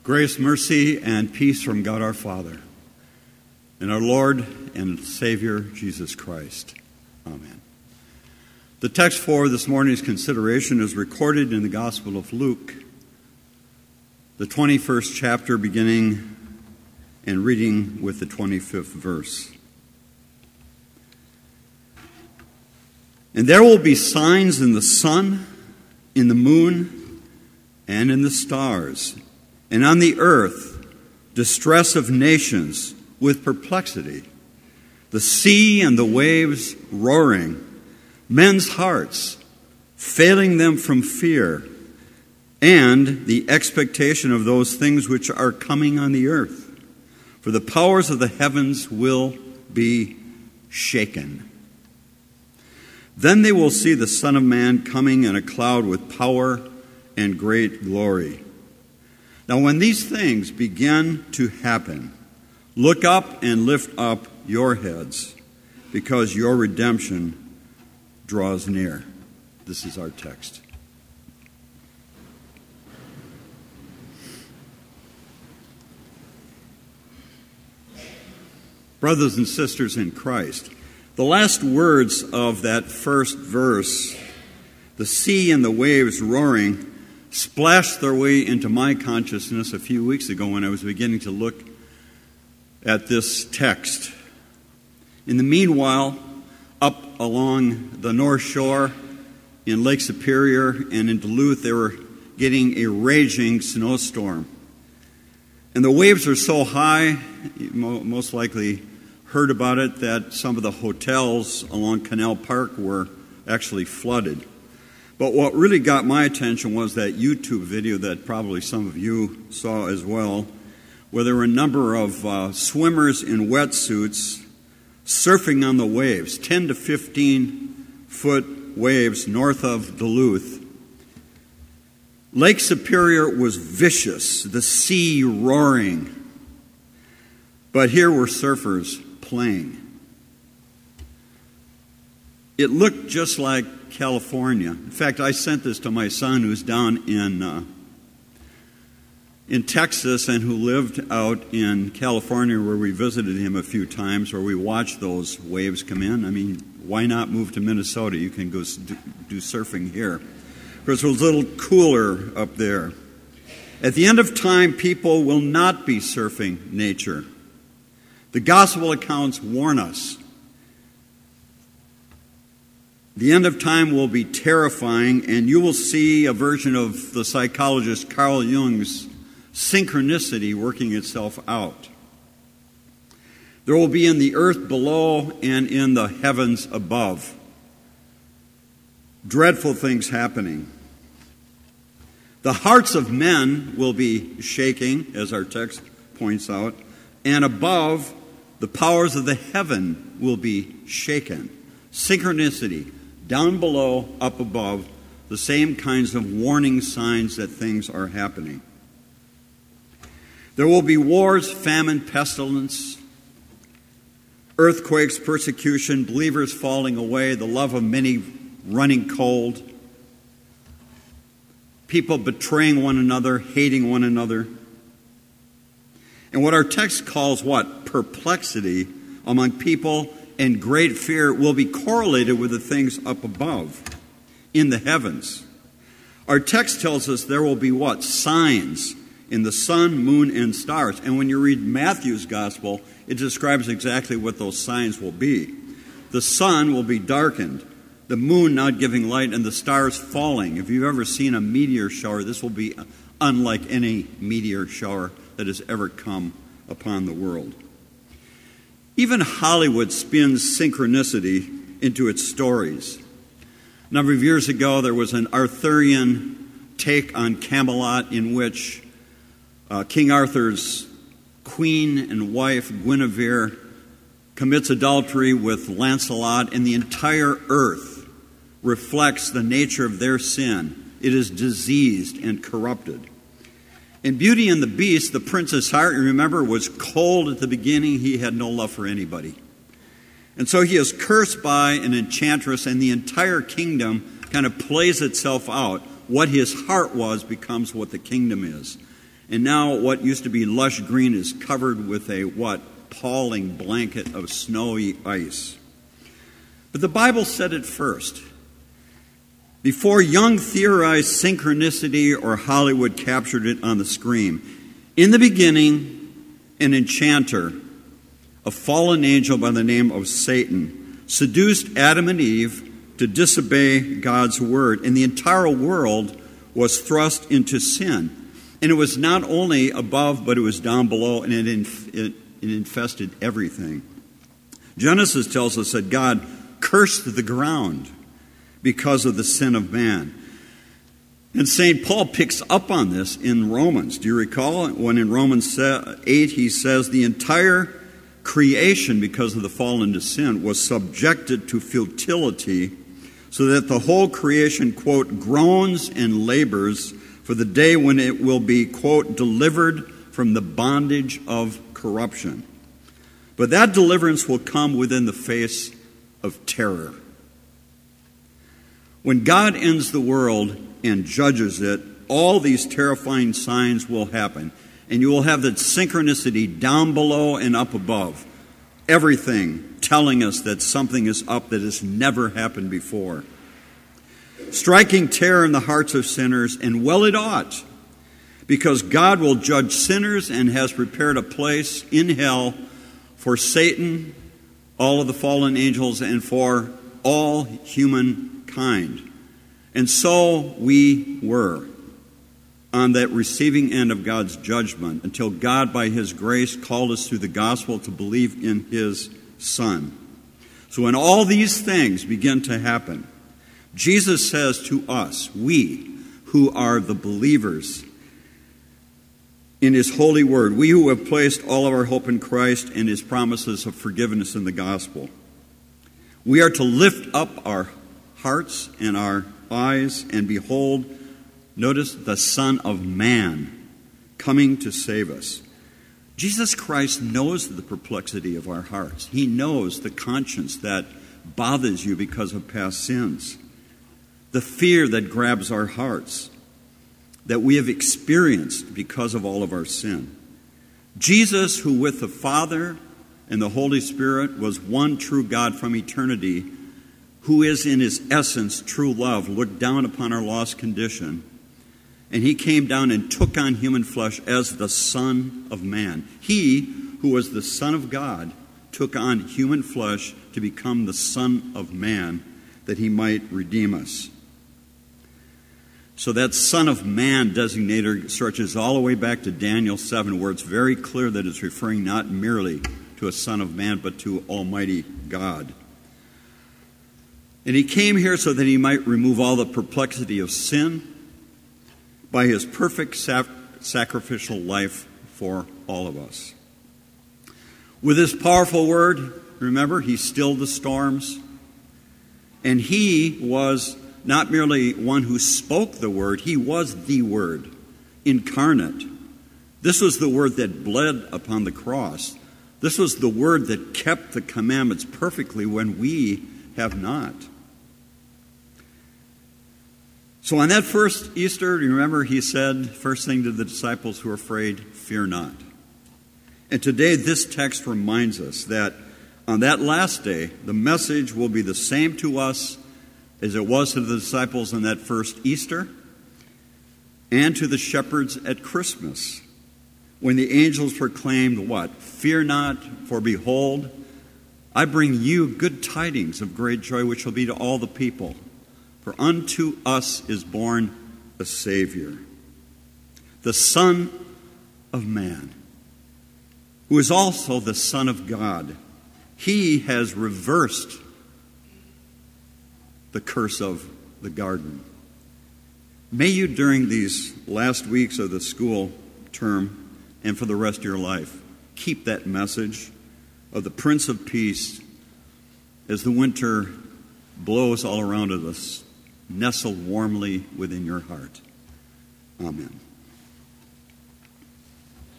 Grace, mercy, and peace from God our Father and our Lord and Savior, Jesus Christ. Amen. The text for this morning's consideration is recorded in the Gospel of Luke, the 21st chapter, beginning and reading with the 25th verse. And there will be signs in the sun, in the moon, and in the stars, and on the earth, distress of nations with perplexity, the sea and the waves roaring, men's hearts failing them from fear, and the expectation of those things which are coming on the earth. For the powers of the heavens will be shaken. Then they will see the Son of Man coming in a cloud with power and great glory. Now, when these things begin to happen, look up and lift up your heads, because your redemption draws near. This is our text. Brothers and sisters in Christ, the last words of that first verse, the sea and the waves roaring, splashed their way into my consciousness a few weeks ago when I was beginning to look at this text. In the meanwhile, up along the North Shore in Lake Superior and in Duluth, they were getting a raging snowstorm. And the waves are so high, you most likely heard about it, that some of the hotels along Canal Park were actually flooded. But what really got my attention was that YouTube video that probably some of you saw as well, where there were a number of swimmers in wetsuits surfing on the waves, 10 to 15-foot waves north of Duluth. Lake Superior was vicious, the sea roaring. But here were surfers playing. It looked just like California. In fact, I sent this to my son who's down in Texas and who lived out in California, where we visited him a few times, where we watched those waves come in. I mean, why not move to Minnesota? You can go do surfing here. Because it was a little cooler up there. At the end of time, people will not be surfing nature. The gospel accounts warn us. The end of time will be terrifying, and you will see a version of the psychologist Carl Jung's synchronicity working itself out. There will be in the earth below and in the heavens above dreadful things happening. The hearts of men will be shaking, as our text points out, and above, the powers of the heaven will be shaken. Synchronicity. Down below, up above, the same kinds of warning signs that things are happening. There will be wars, famine, pestilence, earthquakes, persecution, believers falling away, the love of many running cold, people betraying one another, hating one another. And what our text calls what? Perplexity among people and great fear will be correlated with the things up above in the heavens. Our text tells us there will be what? Signs in the sun, moon, and stars. And when you read Matthew's gospel, it describes exactly what those signs will be. The sun will be darkened, the moon not giving light, and the stars falling. If you've ever seen a meteor shower, this will be unlike any meteor shower that has ever come upon the world. Even Hollywood spins synchronicity into its stories. A number of years ago, there was an Arthurian take on Camelot in which King Arthur's queen and wife, Guinevere, commits adultery with Lancelot, and the entire earth reflects the nature of their sin. It is diseased and corrupted. In Beauty and the Beast, the prince's heart, you remember, was cold at the beginning. He had no love for anybody. And so he is cursed by an enchantress, and the entire kingdom kind of plays itself out. What his heart was becomes what the kingdom is. And now what used to be lush green is covered with a appalling blanket of snowy ice. But the Bible said it first. Before Young theorized synchronicity or Hollywood captured it on the screen. In the beginning, an enchanter, a fallen angel by the name of Satan, seduced Adam and Eve to disobey God's word, and the entire world was thrust into sin. And it was not only above, but it was down below, and it infested everything. Genesis tells us that God cursed the ground because of the sin of man. And St. Paul picks up on this in Romans. Do you recall when in Romans 8 he says the entire creation, because of the fall into sin, was subjected to futility, so that the whole creation, quote, groans and labors for the day when it will be, quote, delivered from the bondage of corruption. But that deliverance will come within the face of terror. When God ends the world and judges it, all these terrifying signs will happen. And you will have that synchronicity down below and up above. Everything telling us that something is up that has never happened before. Striking terror in the hearts of sinners, and well it ought, because God will judge sinners and has prepared a place in hell for Satan, all of the fallen angels, and for all humankind. And so we were on that receiving end of God's judgment until God, by His grace, called us through the gospel to believe in His Son. So when all these things begin to happen, Jesus says to us, we who are the believers in His holy word, we who have placed all of our hope in Christ and His promises of forgiveness in the gospel, we are to lift up our hearts and our eyes and behold, notice, the Son of Man coming to save us. Jesus Christ knows the perplexity of our hearts. He knows the conscience that bothers you because of past sins, the fear that grabs our hearts that we have experienced because of all of our sin. Jesus, who with the Father and the Holy Spirit was one true God from eternity, who is in His essence true love, looked down upon our lost condition, and He came down and took on human flesh as the Son of Man. He, who was the Son of God, took on human flesh to become the Son of Man, that He might redeem us. So that Son of Man designator stretches all the way back to Daniel 7, where it's very clear that it's referring not merely to a Son of Man, but to Almighty God. And He came here so that He might remove all the perplexity of sin by His perfect sacrificial life for all of us. With His powerful word, remember, He stilled the storms. And He was not merely one who spoke the word, He was the Word incarnate. This was the Word that bled upon the cross. This was the Word that kept the commandments perfectly when we have not. So on that first Easter, do you remember He said, first thing to the disciples who were afraid, fear not. And today this text reminds us that on that last day, the message will be the same to us as it was to the disciples on that first Easter and to the shepherds at Christmas, when the angels proclaimed what? Fear not, for behold, I bring you good tidings of great joy, which will be to all the people. For unto us is born a Savior, the Son of Man, who is also the Son of God. He has reversed the curse of the garden. May you, during these last weeks of the school term and for the rest of your life, keep that message of the Prince of Peace as the winter blows all around us, nestle warmly within your heart. Amen.